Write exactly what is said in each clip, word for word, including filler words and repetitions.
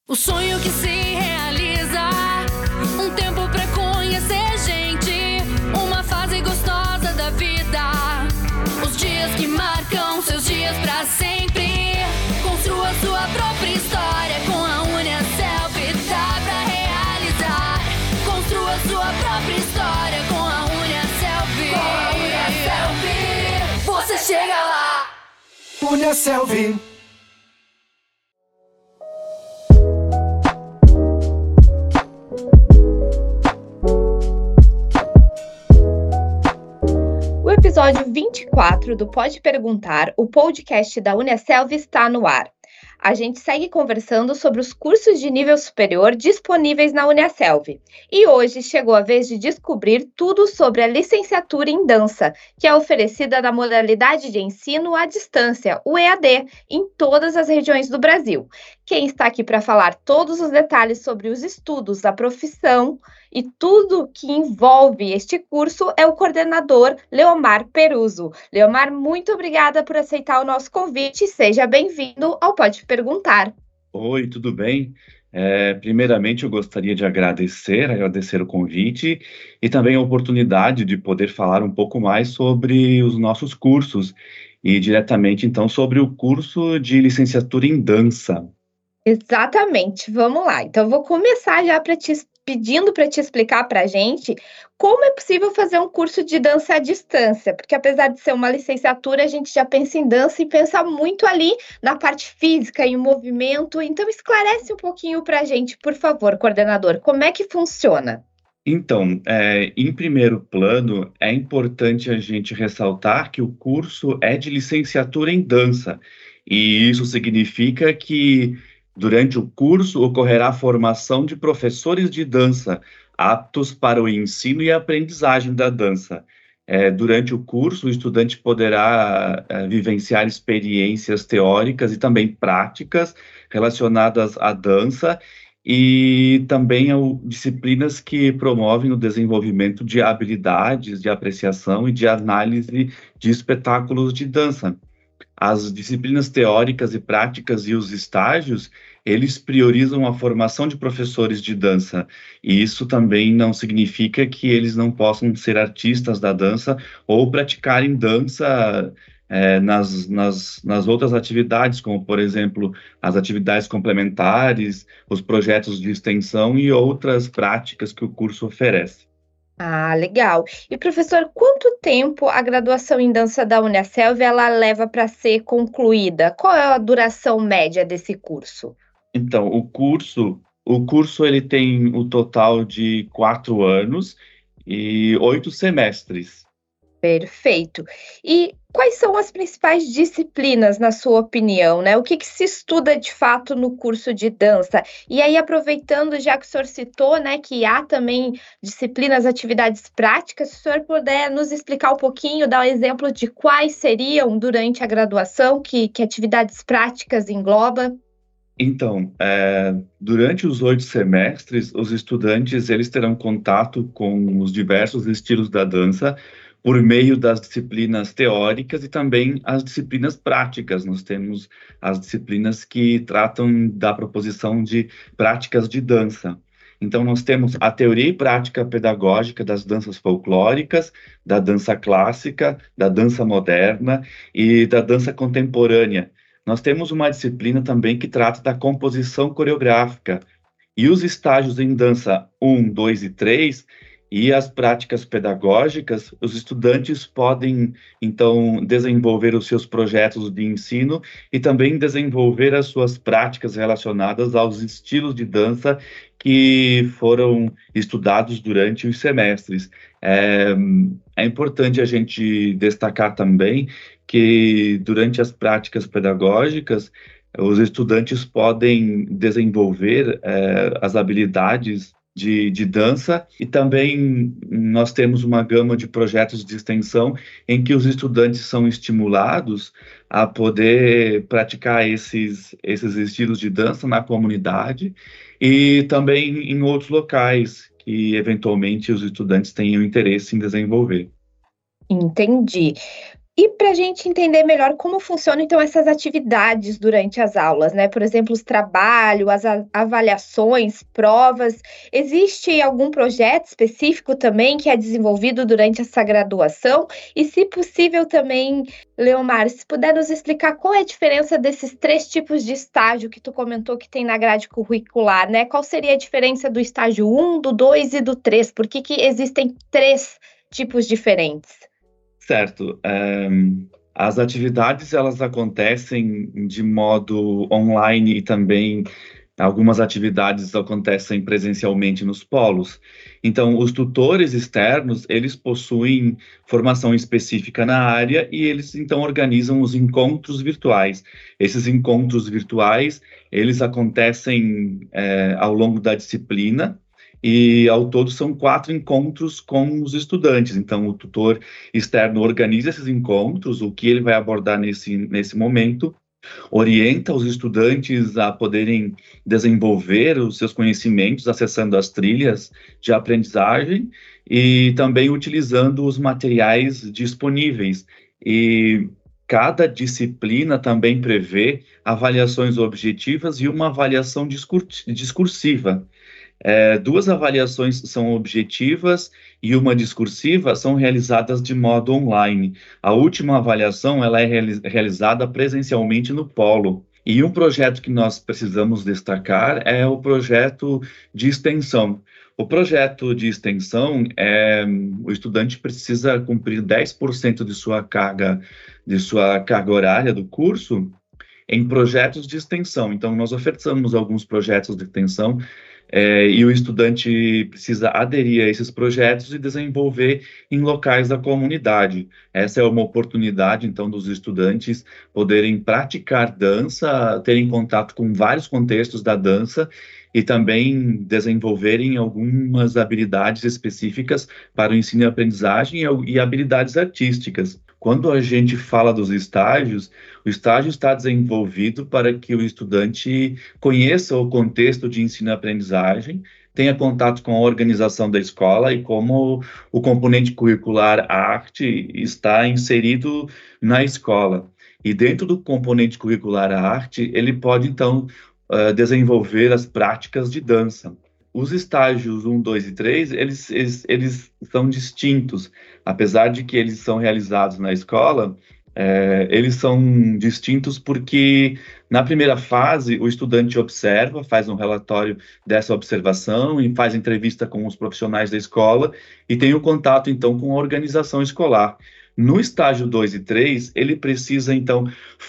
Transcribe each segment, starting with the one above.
O sonho que se realiza, um tempo pra conhecer gente, uma fase gostosa da vida, os dias que marcam seus dias pra sempre. Construa sua própria história com a UniaSelv, dá pra realizar. Construa sua própria história com a UniaSelv. Com a UniaSelv, você chega lá. UniaSelv. O episódio vinte e quatro do Pode Perguntar, o podcast da UniaSelv, está no ar. A gente segue conversando sobre os cursos de nível superior disponíveis na UniaSelv. E hoje chegou a vez de descobrir tudo sobre a licenciatura em dança, que é oferecida na modalidade de ensino à distância, o E A D, em todas as regiões do Brasil. Quem está aqui para falar todos os detalhes sobre os estudos, a profissão e tudo que envolve este curso é o coordenador Leomar Peruso. Leomar, muito obrigada por aceitar o nosso convite. Seja bem-vindo ao Pode Perguntar. Oi, tudo bem? É, primeiramente, eu gostaria de agradecer, agradecer o convite e também a oportunidade de poder falar um pouco mais sobre os nossos cursos e diretamente, então, sobre o curso de licenciatura em dança. Exatamente, vamos lá. Então, eu vou começar já para te pedindo para te explicar para a gente como é possível fazer um curso de dança à distância, porque apesar de ser uma licenciatura, a gente já pensa em dança e pensa muito ali na parte física e o movimento. Então, esclarece um pouquinho para a gente, por favor, coordenador, como é que funciona? Então, é, em primeiro plano, é importante a gente ressaltar que o curso é de licenciatura em dança, e isso significa que durante o curso ocorrerá a formação de professores de dança, aptos para o ensino e aprendizagem da dança. É, durante o curso, o estudante poderá é, vivenciar experiências teóricas e também práticas relacionadas à dança, e também ao, disciplinas que promovem o desenvolvimento de habilidades de apreciação e de análise de espetáculos de dança. As disciplinas teóricas e práticas e os estágios, eles priorizam a formação de professores de dança, e isso também não significa que eles não possam ser artistas da dança ou praticarem dança é, nas, nas, nas outras atividades, como, por exemplo, as atividades complementares, os projetos de extensão e outras práticas que o curso oferece. Ah, legal. E professor, quanto tempo a graduação em dança da UniaSelv ela leva para ser concluída? Qual é a duração média desse curso? Então, o curso, o curso ele tem o total de quatro anos e oito semestres. Perfeito. E quais são as principais disciplinas, na sua opinião, né? O que que se estuda de fato no curso de dança? E aí, aproveitando, já que o senhor citou, né, que há também disciplinas, atividades práticas, se o senhor puder nos explicar um pouquinho, dar um exemplo de quais seriam durante a graduação, que, que atividades práticas engloba? Então, é, durante os oito semestres, os estudantes eles terão contato com os diversos estilos da dança por meio das disciplinas teóricas e também as disciplinas práticas. Nós temos as disciplinas que tratam da proposição de práticas de dança. Então, nós temos a teoria e prática pedagógica das danças folclóricas, da dança clássica, da dança moderna e da dança contemporânea. Nós temos uma disciplina também que trata da composição coreográfica, e os estágios em dança um, dois e três e as práticas pedagógicas, os estudantes podem, então, desenvolver os seus projetos de ensino e também desenvolver as suas práticas relacionadas aos estilos de dança que foram estudados durante os semestres. É, é importante a gente destacar também que durante as práticas pedagógicas, os estudantes podem desenvolver eh, as habilidades de, de dança, e também nós temos uma gama de projetos de extensão em que os estudantes são estimulados a poder praticar esses, esses estilos de dança na comunidade e também em outros locais que eventualmente os estudantes tenham interesse em desenvolver. Entendi. E para a gente entender melhor como funcionam, então, essas atividades durante as aulas, né? Por exemplo, os trabalhos, as a- avaliações, provas. Existe algum projeto específico também que é desenvolvido durante essa graduação? E, se possível, também, Leomar, se puder nos explicar qual é a diferença desses três tipos de estágio que tu comentou que tem na grade curricular, né? Qual seria a diferença do estágio um, do dois e do três? Por que que existem três tipos diferentes? Certo. ehm, as atividades elas acontecem de modo online e também algumas atividades acontecem presencialmente nos polos. Então, os tutores externos, eles possuem formação específica na área e eles então organizam os encontros virtuais. Esses encontros virtuais, eles acontecem eh, ao longo da disciplina. E ao todo são quatro encontros com os estudantes. Então, o tutor externo organiza esses encontros, o que ele vai abordar nesse, nesse momento, orienta os estudantes a poderem desenvolver os seus conhecimentos, acessando as trilhas de aprendizagem e também utilizando os materiais disponíveis. E cada disciplina também prevê avaliações objetivas e uma avaliação discur- discursiva. É, duas avaliações são objetivas e uma discursiva são realizadas de modo online. A última avaliação ela é reali- realizada presencialmente no polo. E um projeto que nós precisamos destacar é o projeto de extensão. O projeto de extensão é o estudante precisa cumprir dez por cento de sua carga de sua carga horária do curso em projetos de extensão. Então, nós ofertamos alguns projetos de extensão é, e o estudante precisa aderir a esses projetos e desenvolver em locais da comunidade. Essa é uma oportunidade, então, dos estudantes poderem praticar dança, terem contato com vários contextos da dança e também desenvolverem algumas habilidades específicas para o ensino e aprendizagem e habilidades artísticas. Quando a gente fala dos estágios, o estágio está desenvolvido para que o estudante conheça o contexto de ensino e aprendizagem, tenha contato com a organização da escola e como o componente curricular arte está inserido na escola. E dentro do componente curricular arte, ele pode, então, uh, desenvolver as práticas de dança. Os estágios um, dois e três, eles, eles, eles são distintos, apesar de que eles são realizados na escola, é, eles são distintos porque, na primeira fase, o estudante observa, faz um relatório dessa observação e faz entrevista com os profissionais da escola e tem o contato, então, com a organização escolar. No estágio dois e três, ele precisa, então,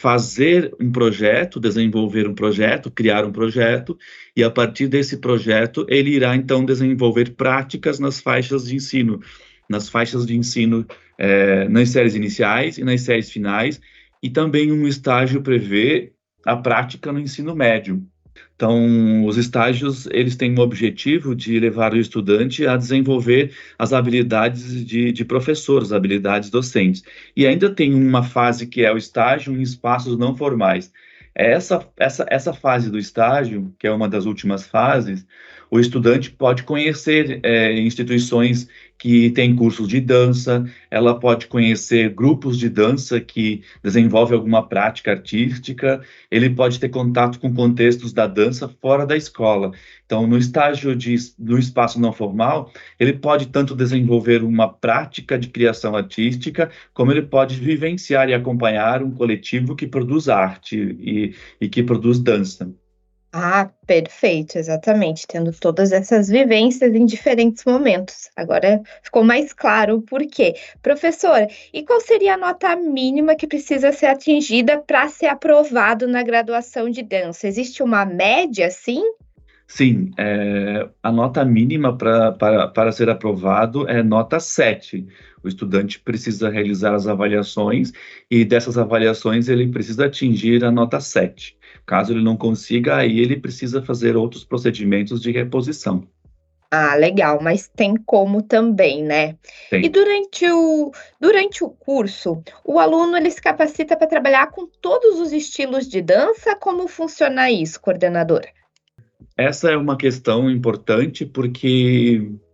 fazer um projeto, desenvolver um projeto, criar um projeto, e a partir desse projeto, ele irá, então, desenvolver práticas nas faixas de ensino, nas faixas de ensino, eh, nas séries iniciais e nas séries finais, e também um estágio prevê a prática no ensino médio. Então, os estágios, eles têm o objetivo de levar o estudante a desenvolver as habilidades de, de professor, as habilidades docentes. E ainda tem uma fase que é o estágio em espaços não formais. Essa, essa, essa fase do estágio, que é uma das últimas fases, o estudante pode conhecer é, instituições que têm cursos de dança, ela pode conhecer grupos de dança que desenvolvem alguma prática artística, ele pode ter contato com contextos da dança fora da escola. Então, no estágio de, do espaço não formal, ele pode tanto desenvolver uma prática de criação artística, como ele pode vivenciar e acompanhar um coletivo que produz arte e, e que produz dança. Ah, perfeito, exatamente, tendo todas essas vivências em diferentes momentos. Agora ficou mais claro o porquê. Professor, e qual seria a nota mínima que precisa ser atingida para ser aprovado na graduação de dança? Existe uma média, sim? Sim, é, a nota mínima pra, para, para ser aprovado é nota sete. O estudante precisa realizar as avaliações e dessas avaliações ele precisa atingir a nota sete. Caso ele não consiga, aí ele precisa fazer outros procedimentos de reposição. Ah, legal, mas tem como também, né? E Tem. durante o, durante o curso, o aluno ele se capacita para trabalhar com todos os estilos de dança? Como funciona isso, coordenadora? Essa é uma questão importante porque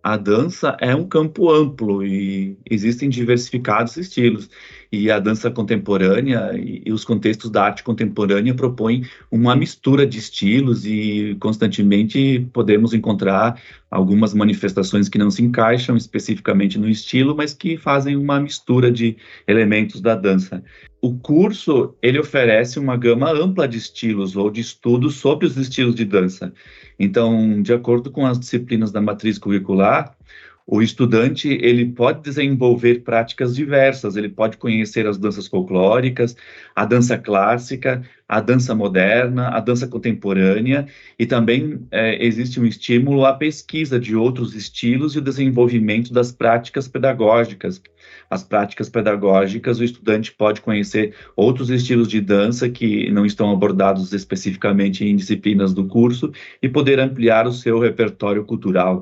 a dança é um campo amplo e existem diversificados estilos. E a dança contemporânea e, e os contextos da arte contemporânea propõem uma mistura de estilos e constantemente podemos encontrar algumas manifestações que não se encaixam especificamente no estilo, mas que fazem uma mistura de elementos da dança. O curso, ele oferece uma gama ampla de estilos ou de estudos sobre os estilos de dança. Então, de acordo com as disciplinas da matriz curricular, o estudante, ele pode desenvolver práticas diversas, ele pode conhecer as danças folclóricas, a dança clássica, a dança moderna, a dança contemporânea, e também é, existe um estímulo à pesquisa de outros estilos e o desenvolvimento das práticas pedagógicas. As práticas pedagógicas, o estudante pode conhecer outros estilos de dança que não estão abordados especificamente em disciplinas do curso e poder ampliar o seu repertório cultural.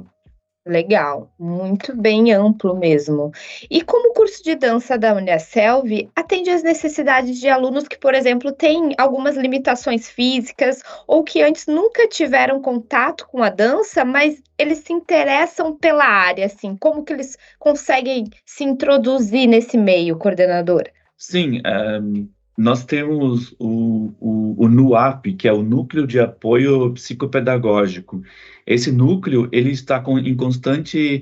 Legal, muito bem amplo mesmo. E como o curso de dança da Uniaselv atende às necessidades de alunos que, por exemplo, têm algumas limitações físicas ou que antes nunca tiveram contato com a dança, mas eles se interessam pela área, assim, como que eles conseguem se introduzir nesse meio, coordenador? Sim, um, nós temos o, o, o NUAP, que é o Núcleo de Apoio Psicopedagógico. Esse núcleo, ele está com, em constante,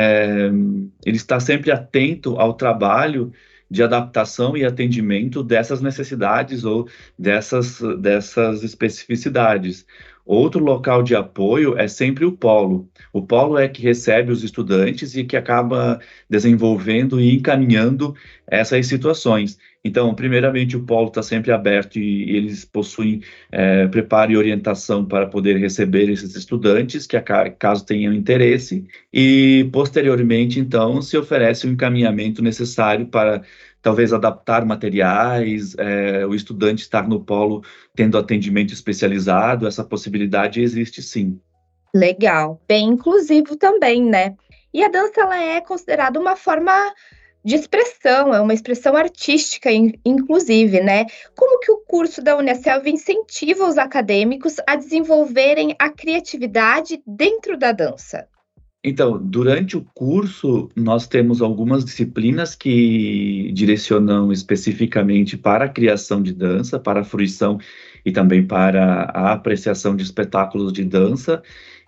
é, ele está sempre atento ao trabalho de adaptação e atendimento dessas necessidades ou dessas, dessas especificidades. Outro local de apoio é sempre o polo. O polo é que recebe os estudantes e que acaba desenvolvendo e encaminhando essas situações. Então, primeiramente, o polo está sempre aberto e, e eles possuem é, preparo e orientação para poder receber esses estudantes, que caso tenham interesse, e, posteriormente, então, se oferece o encaminhamento necessário para talvez adaptar materiais, é, o estudante estar no polo tendo atendimento especializado, essa possibilidade existe sim. Legal, bem inclusivo também, né? E a dança, ela é considerada uma forma de expressão, é uma expressão artística, in- inclusive, né? Como que o curso da Uniaselv incentiva os acadêmicos a desenvolverem a criatividade dentro da dança? Então, durante o curso, nós temos algumas disciplinas que direcionam especificamente para a criação de dança, para a fruição e também para a apreciação de espetáculos de dança.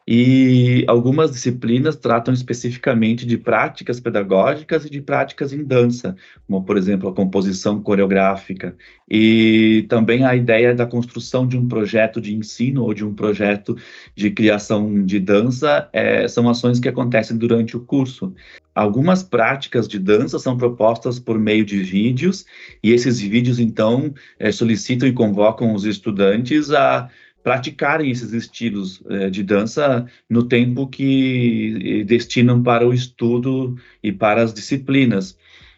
E algumas disciplinas tratam especificamente de práticas pedagógicas e de práticas em dança, como, por exemplo, a composição coreográfica. E também a ideia da construção de um projeto de ensino ou de um projeto de criação de dança é, são ações que acontecem durante o curso. Algumas práticas de dança são propostas por meio de vídeos, e esses vídeos, então, é, solicitam e convocam os estudantes a praticarem esses estilos eh, de dança no tempo que destinam para o estudo e para as disciplinas.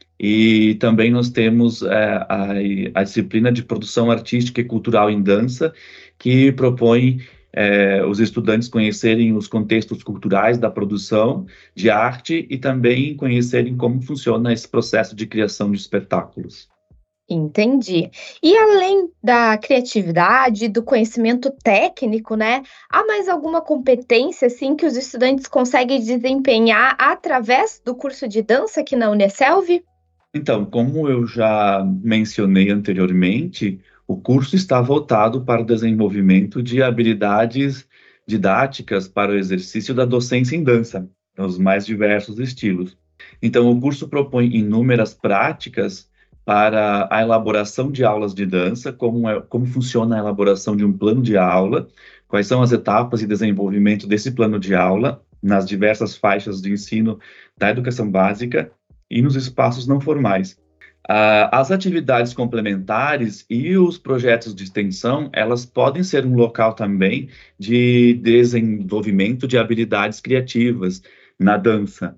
E também nós temos eh, a, a disciplina de produção artística e cultural em dança, que propõe eh, os estudantes conhecerem os contextos culturais da produção de arte e também conhecerem como funciona esse processo de criação de espetáculos. Entendi. E além da criatividade, do conhecimento técnico, né, há mais alguma competência, assim, que os estudantes conseguem desempenhar através do curso de dança aqui na Uniaselv? Então, como eu já mencionei anteriormente, o curso está voltado para o desenvolvimento de habilidades didáticas para o exercício da docência em dança, nos mais diversos estilos. Então, o curso propõe inúmeras práticas para a elaboração de aulas de dança, como, é, como funciona a elaboração de um plano de aula, quais são as etapas de desenvolvimento desse plano de aula, nas diversas faixas de ensino da educação básica e nos espaços não formais. Uh, as atividades complementares e os projetos de extensão, elas podem ser um local também de desenvolvimento de habilidades criativas na dança.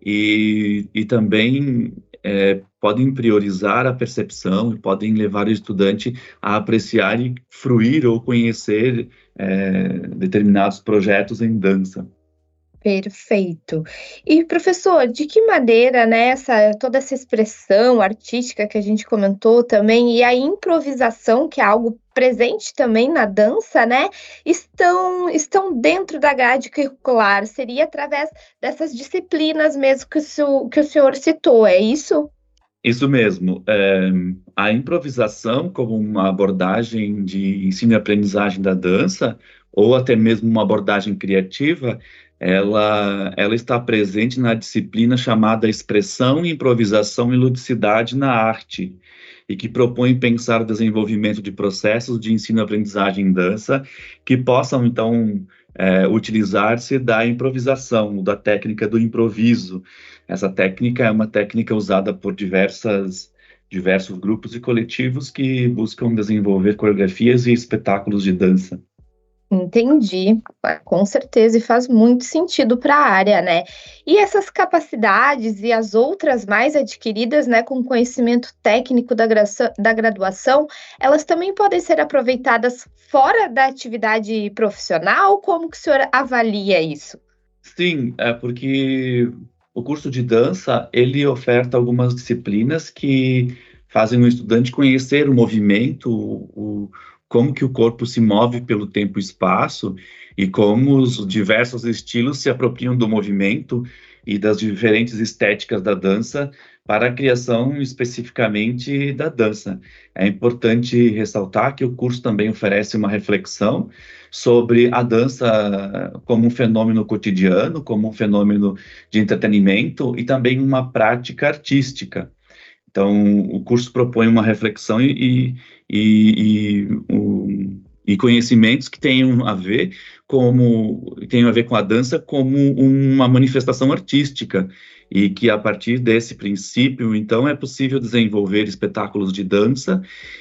E, e também é, podem priorizar a percepção e podem levar o estudante a apreciar e fruir ou conhecer é, determinados projetos em dança. Perfeito. E, professor, de que maneira, né, essa, toda essa expressão artística que a gente comentou também, e a improvisação, que é algo presente também na dança, né, estão, estão dentro da grade curricular, seria através dessas disciplinas mesmo que o, senhor, que o senhor citou, é isso? Isso mesmo. É, a improvisação como uma abordagem de ensino e aprendizagem da dança, ou até mesmo uma abordagem criativa, ela, ela está presente na disciplina chamada Expressão, Improvisação e Ludicidade na Arte, e que propõe pensar o desenvolvimento de processos de ensino e aprendizagem em dança que possam, então, é, utilizar-se da improvisação, da técnica do improviso. Essa técnica é uma técnica usada por diversas, diversos grupos e coletivos que buscam desenvolver coreografias e espetáculos de dança. Entendi, com certeza, e faz muito sentido para a área, né? E essas capacidades e as outras mais adquiridas, né, com conhecimento técnico da, graça- da graduação, elas também podem ser aproveitadas fora da atividade profissional? Como que o senhor avalia isso? Sim, é porque o curso de dança, ele oferta algumas disciplinas que fazem o estudante conhecer o movimento, o, como que o corpo se move pelo tempo e espaço, e como os diversos estilos se apropriam do movimento e das diferentes estéticas da dança para a criação especificamente da dança. É importante ressaltar que o curso também oferece uma reflexão sobre a dança como um fenômeno cotidiano, como um fenômeno de entretenimento e também uma prática artística. Então, o curso propõe uma reflexão e, e, e, um, e conhecimentos que tenham a ver como tenham a ver com a dança como uma manifestação artística, e que a partir desse princípio, então, é possível desenvolver espetáculos de dança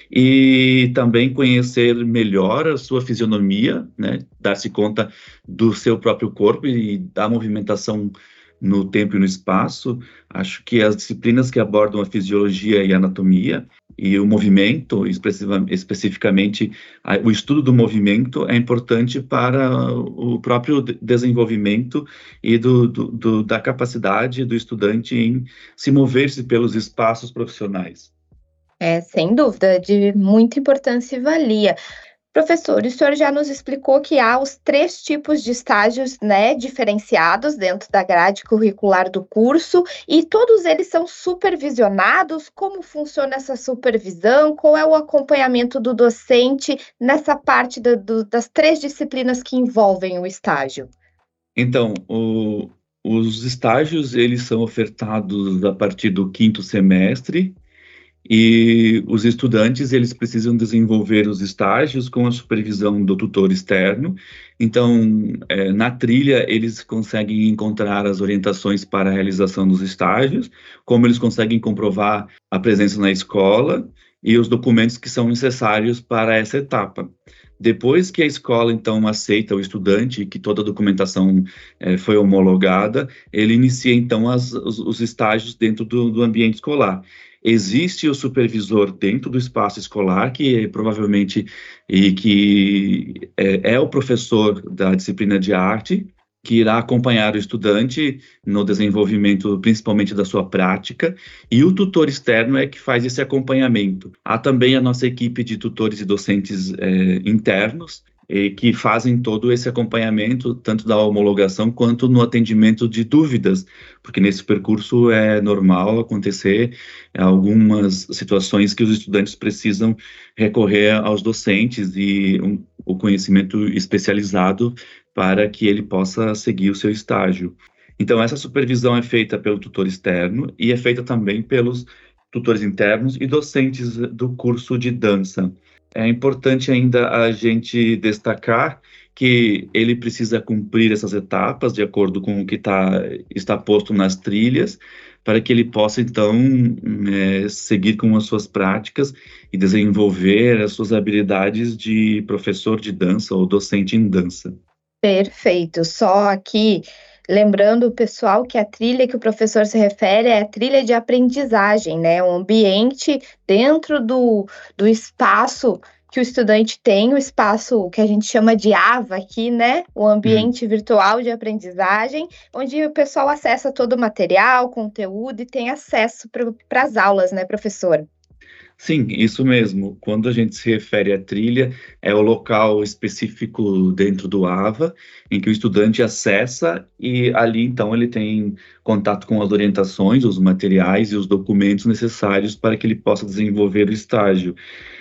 e também conhecer melhor a sua fisionomia, né, dar-se conta do seu próprio corpo e da movimentação no tempo e no espaço. Acho que as disciplinas que abordam a fisiologia e a anatomia e o movimento, especificamente a, o estudo do movimento, é importante para o próprio desenvolvimento e do, do, do, da capacidade do estudante em se mover-se pelos espaços profissionais. É, sem dúvida, de muita importância e valia. Professor, o senhor já nos explicou que há os três tipos de estágios, né, diferenciados dentro da grade curricular do curso, e todos eles são supervisionados. Como funciona essa supervisão? Qual é o acompanhamento do docente nessa parte do, do, das três disciplinas que envolvem o estágio? Então, o, os estágios, eles são ofertados a partir do quinto semestre, e os estudantes, eles precisam desenvolver os estágios com a supervisão do tutor externo. Então, é, na trilha, eles conseguem encontrar as orientações para a realização dos estágios, como eles conseguem comprovar a presença na escola e os documentos que são necessários para essa etapa. Depois que a escola, então, aceita o estudante e que toda a documentação é, foi homologada, ele inicia, então, as, os, os estágios dentro do, do ambiente escolar. Existe o supervisor dentro do espaço escolar, que provavelmente e que é, é o professor da disciplina de arte, que irá acompanhar o estudante no desenvolvimento, principalmente da sua prática, e o tutor externo é que faz esse acompanhamento. Há também a nossa equipe de tutores e docentes é, internos, e que fazem todo esse acompanhamento, tanto da homologação quanto no atendimento de dúvidas, porque nesse percurso é normal acontecer algumas situações que os estudantes precisam recorrer aos docentes e um, o conhecimento especializado para que ele possa seguir o seu estágio. Então, essa supervisão é feita pelo tutor externo e é feita também pelos tutores internos e docentes do curso de dança. É importante ainda a gente destacar que ele precisa cumprir essas etapas de acordo com o que tá, está posto nas trilhas, para que ele possa, então, é, seguir com as suas práticas e desenvolver as suas habilidades de professor de dança ou docente em dança. Perfeito. Só aqui, lembrando o pessoal que a trilha que o professor se refere é a trilha de aprendizagem, né? Um ambiente dentro do, do espaço que o estudante tem, o espaço que a gente chama de A V A aqui, né? O ambiente uhum. virtual de aprendizagem, onde o pessoal acessa todo o material, conteúdo e tem acesso para as aulas, né, professor? Sim, isso mesmo. Quando a gente se refere à trilha, é o local específico dentro do AVA, em que o estudante acessa e ali então ele tem contato com as orientações, os materiais e os documentos necessários para que ele possa desenvolver o estágio.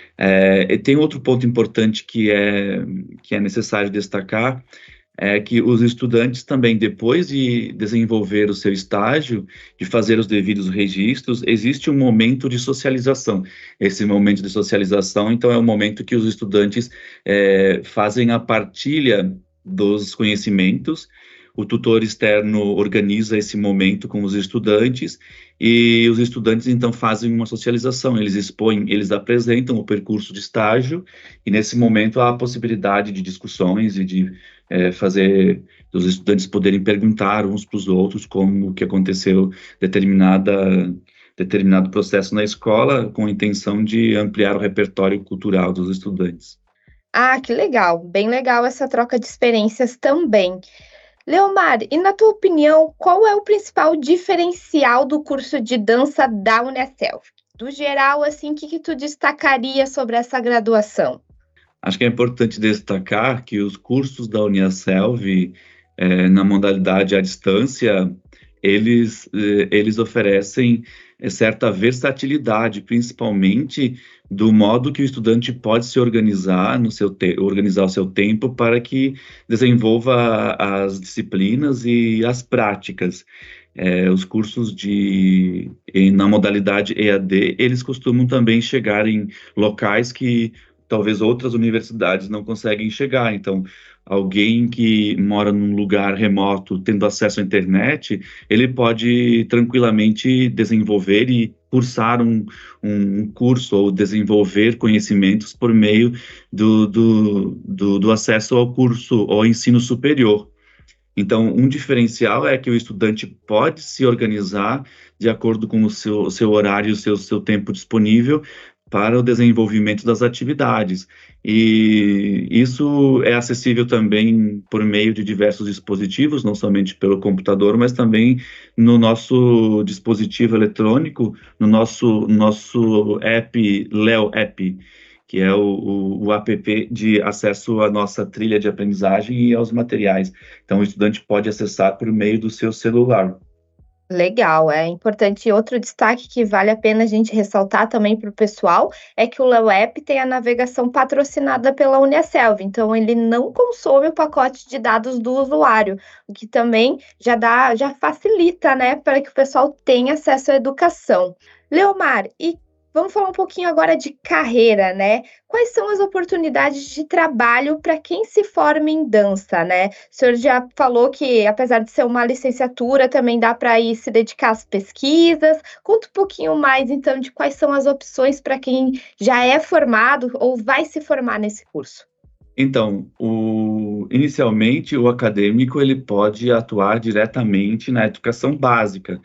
É, e tem outro ponto importante que é, que é necessário destacar, é que os estudantes também, depois de desenvolver o seu estágio, de fazer os devidos registros, existe um momento de socialização. Esse momento de socialização, então, é o momento que os estudantes é, fazem a partilha dos conhecimentos. O tutor externo organiza esse momento com os estudantes e os estudantes, então, fazem uma socialização. Eles expõem, eles apresentam o percurso de estágio e, nesse momento, há a possibilidade de discussões e de é, fazer os estudantes poderem perguntar uns para os outros como que aconteceu determinada, determinado processo na escola, com a intenção de ampliar o repertório cultural dos estudantes. Ah, que legal, bem legal essa troca de experiências também. Leomar, e na tua opinião, qual é o principal diferencial do curso de dança da Uniaselv? Do geral, assim, o que, que tu destacaria sobre essa graduação? Acho que é importante destacar que os cursos da Uniaselv, eh, na modalidade à distância, eles, eh, eles oferecem eh, certa versatilidade, principalmente do modo que o estudante pode se organizar, no seu te- organizar o seu tempo para que desenvolva as disciplinas e as práticas. Eh, os cursos de, em- na modalidade E A D, eles costumam também chegar em locais que talvez outras universidades não conseguem chegar. Então, alguém que mora num lugar remoto, tendo acesso à internet, ele pode tranquilamente desenvolver e cursar um, um curso ou desenvolver conhecimentos por meio do, do, do, do acesso ao curso ou ensino superior. Então, um diferencial é que o estudante pode se organizar de acordo com o seu, o seu horário, o seu, seu tempo disponível para o desenvolvimento das atividades. E isso é acessível também por meio de diversos dispositivos, não somente pelo computador, mas também no nosso dispositivo eletrônico, no nosso, nosso app, Leo App, que é o, o, o app de acesso à nossa trilha de aprendizagem e aos materiais. Então, o estudante pode acessar por meio do seu celular. Legal, é importante. Outro destaque que vale a pena a gente ressaltar também para o pessoal é que o Leo App tem a navegação patrocinada pela Uniaselv, então ele não consome o pacote de dados do usuário, o que também já dá, já facilita, né, para que o pessoal tenha acesso à educação. Leomar, e vamos falar um pouquinho agora de carreira, né? Quais são as oportunidades de trabalho para quem se forma em dança, né? O senhor já falou que, apesar de ser uma licenciatura, também dá para ir se dedicar às pesquisas. Conta um pouquinho mais, então, de quais são as opções para quem já é formado ou vai se formar nesse curso. Então, o, inicialmente, o acadêmico ele pode atuar diretamente na educação básica,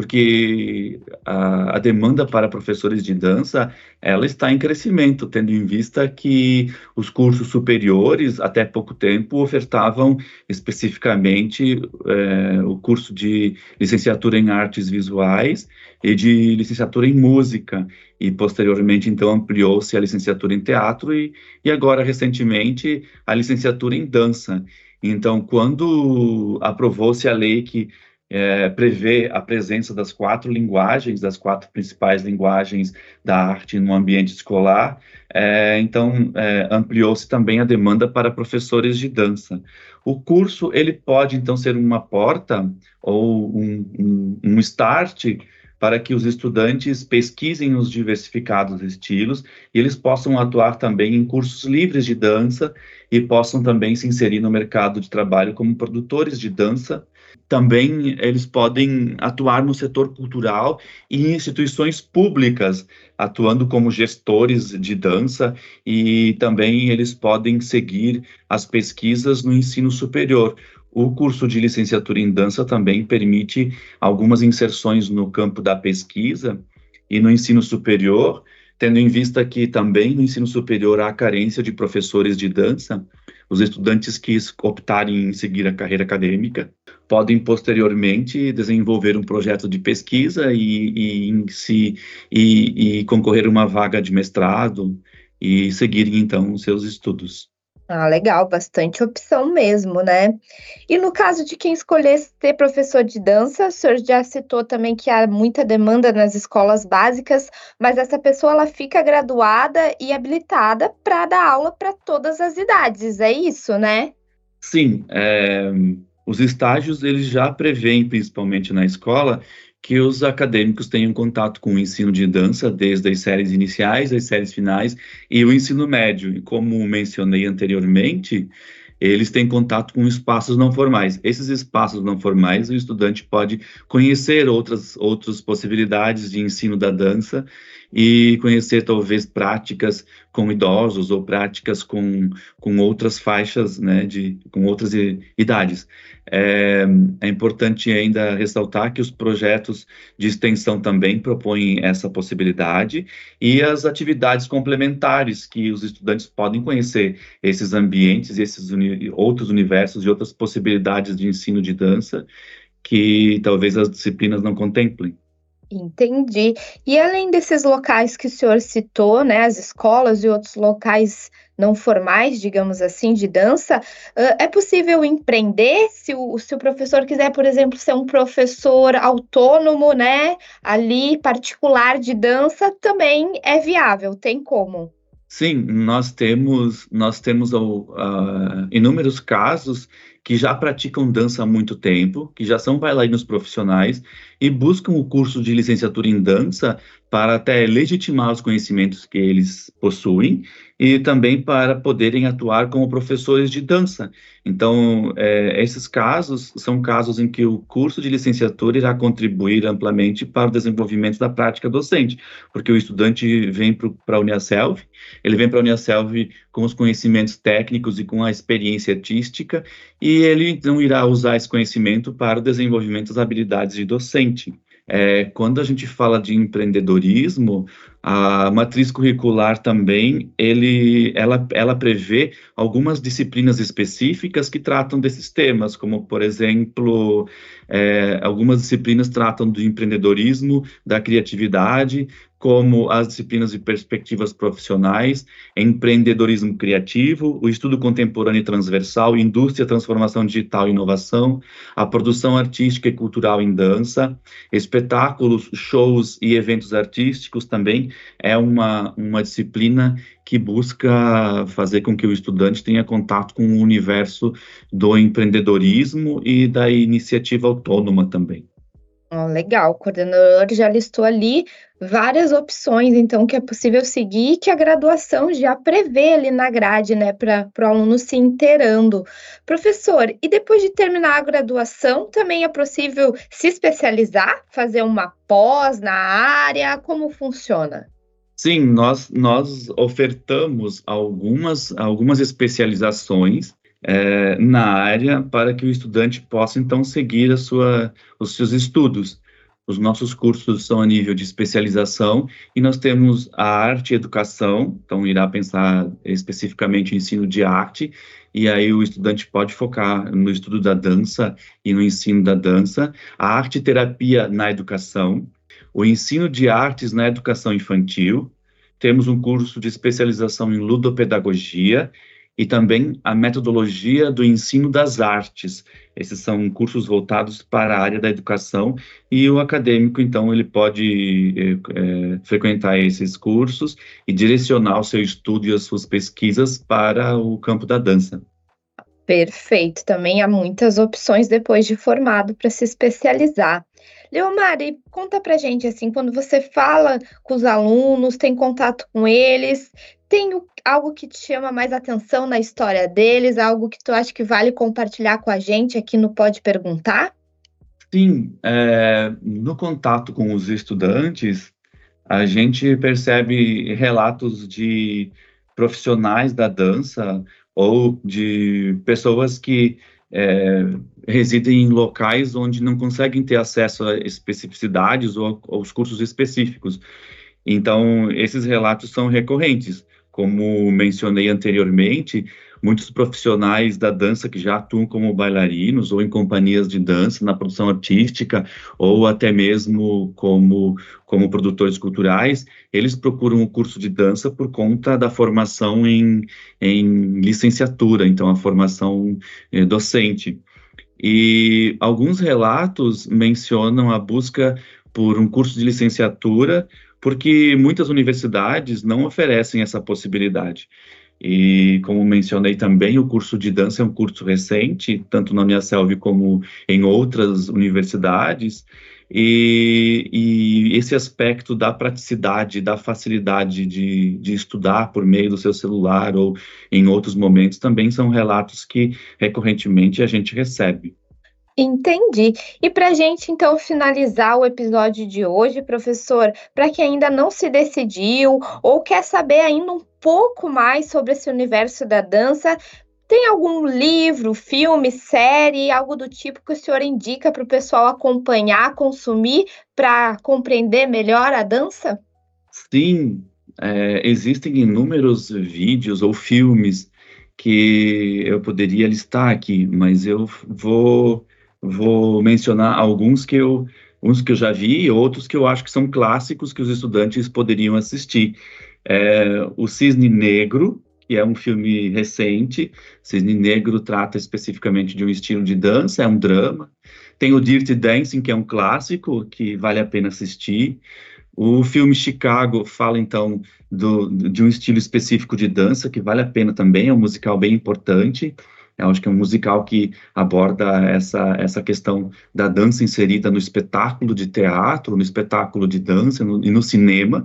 porque a, a demanda para professores de dança, ela está em crescimento, tendo em vista que os cursos superiores, até pouco tempo, ofertavam especificamente eh, o curso de licenciatura em artes visuais e de licenciatura em música, e posteriormente, então, ampliou-se a licenciatura em teatro e, e agora, recentemente, a licenciatura em dança. Então, quando aprovou-se a lei que é, prevê a presença das quatro linguagens, das quatro principais linguagens da arte no ambiente escolar, é, então é, ampliou-se também a demanda para professores de dança. O curso ele pode então ser uma porta ou um, um, um start para que os estudantes pesquisem os diversificados estilos e eles possam atuar também em cursos livres de dança e possam também se inserir no mercado de trabalho como produtores de dança. Também eles podem atuar no setor cultural e em instituições públicas, atuando como gestores de dança, e também eles podem seguir as pesquisas no ensino superior. O curso de licenciatura em dança também permite algumas inserções no campo da pesquisa e no ensino superior, tendo em vista que também no ensino superior há carência de professores de dança. Os estudantes que optarem em seguir a carreira acadêmica podem posteriormente desenvolver um projeto de pesquisa e, e, em si, e, e concorrer a uma vaga de mestrado e seguirem, então, os seus estudos. Ah, legal, bastante opção mesmo, né? E no caso de quem escolher ser professor de dança, o senhor já citou também que há muita demanda nas escolas básicas, mas essa pessoa ela fica graduada e habilitada para dar aula para todas as idades, é isso, né? Sim, é, os estágios eles já prevêem, principalmente na escola, que os acadêmicos tenham contato com o ensino de dança, desde as séries iniciais, as séries finais e o ensino médio. E como mencionei anteriormente, eles têm contato com espaços não formais. Esses espaços não formais, o estudante pode conhecer outras, outras possibilidades de ensino da dança e conhecer, talvez, práticas com idosos ou práticas com, com outras faixas, né, de, com outras idades. É, é importante ainda ressaltar que os projetos de extensão também propõem essa possibilidade e as atividades complementares que os estudantes podem conhecer esses ambientes, esses uni- outros universos e outras possibilidades de ensino de dança que talvez as disciplinas não contemplem. Entendi. E além desses locais que o senhor citou, né, as escolas e outros locais não formais, digamos assim, de dança, hã, é possível empreender se o se o professor quiser, por exemplo, ser um professor autônomo, né, ali particular de dança, também é viável, tem como? Sim, nós temos, nós temos ao- ah, inúmeros casos que já praticam dança há muito tempo, que já são bailarinos profissionais e buscam o curso de licenciatura em dança para até legitimar os conhecimentos que eles possuem e também para poderem atuar como professores de dança. Então, eh, esses casos são casos em que o curso de licenciatura irá contribuir amplamente para o desenvolvimento da prática docente, porque o estudante vem para a Uniaselv. Ele vem para a Uniaselv com os conhecimentos técnicos e com a experiência artística, e ele então irá usar esse conhecimento para o desenvolvimento das habilidades de docente. É, quando a gente fala de empreendedorismo, a matriz curricular também, ele, ela, ela prevê algumas disciplinas específicas que tratam desses temas, como, por exemplo, é, algumas disciplinas tratam do empreendedorismo, da criatividade, como as disciplinas de perspectivas profissionais, empreendedorismo criativo, o estudo contemporâneo e transversal, indústria, transformação digital e inovação, a produção artística e cultural em dança, espetáculos, shows e eventos artísticos também é uma, uma disciplina que busca fazer com que o estudante tenha contato com o universo do empreendedorismo e da iniciativa autônoma também. Ó, legal, o coordenador já listou ali várias opções, então, que é possível seguir, que a graduação já prevê ali na grade, né, para o aluno se inteirando. Professor, e depois de terminar a graduação, também é possível se especializar, fazer uma pós na área? Como funciona? Sim, nós, nós ofertamos algumas, algumas especializações eh, na área para que o estudante possa, então, seguir a sua, os seus estudos. Os nossos cursos são a nível de especialização e nós temos a arte e educação, então irá pensar especificamente em ensino de arte, e aí o estudante pode focar no estudo da dança e no ensino da dança, a arte e terapia na educação, o ensino de artes na educação infantil, temos um curso de especialização em ludopedagogia e também a metodologia do ensino das artes. Esses são cursos voltados para a área da educação e o acadêmico, então, ele pode é, é, frequentar esses cursos e direcionar o seu estudo e as suas pesquisas para o campo da dança. Perfeito, também há muitas opções depois de formado para se especializar. Leomar, e conta pra gente, assim, quando você fala com os alunos, tem contato com eles, tem o- algo que te chama mais atenção na história deles, algo que tu acha que vale compartilhar com a gente aqui no Pode Perguntar? Sim, é, no contato com os estudantes, a gente percebe relatos de profissionais da dança ou de pessoas que é, residem em locais onde não conseguem ter acesso a especificidades ou aos cursos específicos. Então, esses relatos são recorrentes. Como mencionei anteriormente, muitos profissionais da dança que já atuam como bailarinos ou em companhias de dança, na produção artística, ou até mesmo como, como produtores culturais, eles procuram o curso de dança por conta da formação em, em licenciatura, então a formação eh, docente. E alguns relatos mencionam a busca por um curso de licenciatura, porque muitas universidades não oferecem essa possibilidade. E, como mencionei também, o curso de dança é um curso recente, tanto na Uniaselv como em outras universidades, e, e esse aspecto da praticidade, da facilidade de, de estudar por meio do seu celular ou em outros momentos também são relatos que recorrentemente a gente recebe. Entendi. E para a gente, então, finalizar o episódio de hoje, professor, para quem ainda não se decidiu ou quer saber ainda um pouco mais sobre esse universo da dança, tem algum livro, filme, série, algo do tipo que o senhor indica para o pessoal acompanhar, consumir, para compreender melhor a dança? Sim, é, existem inúmeros vídeos ou filmes que eu poderia listar aqui, mas eu vou... Vou mencionar alguns que eu, uns que eu já vi e outros que eu acho que são clássicos que os estudantes poderiam assistir. É, o Cisne Negro, que é um filme recente. Cisne Negro trata especificamente de um estilo de dança, é um drama. Tem o Dirty Dancing, que é um clássico, que vale a pena assistir. O filme Chicago fala, então, do, de um estilo específico de dança, que vale a pena também, é um musical bem importante. Eu acho que é um musical que aborda essa, essa questão da dança inserida no espetáculo de teatro, no espetáculo de dança no, e no cinema.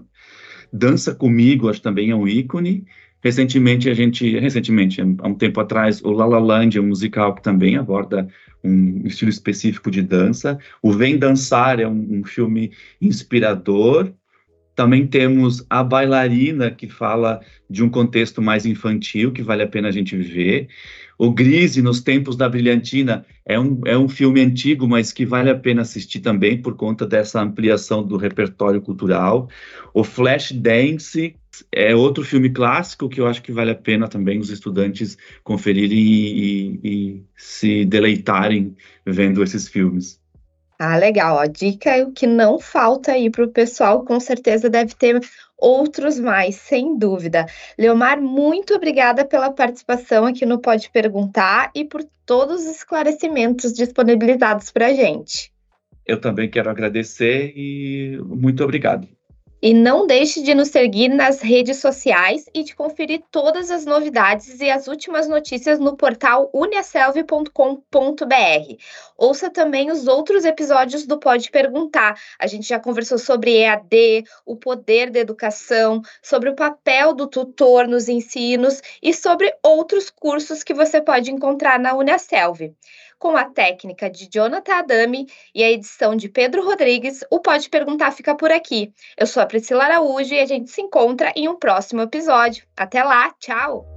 Dança Comigo, acho que também é um ícone. Recentemente, a gente, recentemente, há um tempo atrás, o La La Land é um musical que também aborda um estilo específico de dança. O Vem Dançar é um, um filme inspirador. Também temos A Bailarina, que fala de um contexto mais infantil, que vale a pena a gente ver. O Grise, Nos Tempos da Brilhantina, é um, é um filme antigo, mas que vale a pena assistir também por conta dessa ampliação do repertório cultural. O Flashdance é outro filme clássico que eu acho que vale a pena também os estudantes conferirem e, e, e se deleitarem vendo esses filmes. Ah, legal. Ó, dica que não falta aí para o pessoal, com certeza deve ter outros mais, sem dúvida. Leomar, muito obrigada pela participação aqui no Pode Perguntar e por todos os esclarecimentos disponibilizados para a gente. Eu também quero agradecer e muito obrigado. E não deixe de nos seguir nas redes sociais e de conferir todas as novidades e as últimas notícias no portal uniaselv ponto com ponto b r. Ouça também os outros episódios do Pode Perguntar. A gente já conversou sobre E A D, o poder da educação, sobre o papel do tutor nos ensinos e sobre outros cursos que você pode encontrar na Uniaselv. Com a técnica de Jonathan Adami e a edição de Pedro Rodrigues, o Pode Perguntar fica por aqui. Eu sou a Priscila Araújo e a gente se encontra em um próximo episódio. Até lá, tchau!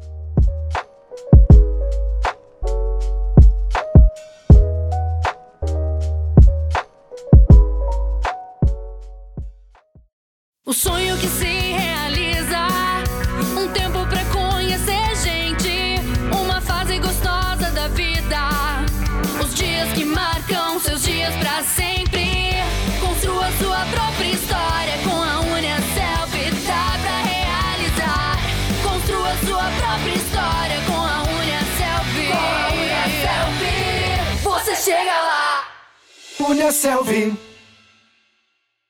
O sonho que se realiza, um tempo pra conhecer gente, uma fase gostosa da vida. Os dias que marcam seus dias pra sempre. Construa sua própria história com a Uniaselv, dá pra realizar. Construa sua própria história com a Uniaselv. Com a Uniaselv, você chega lá. Uniaselv.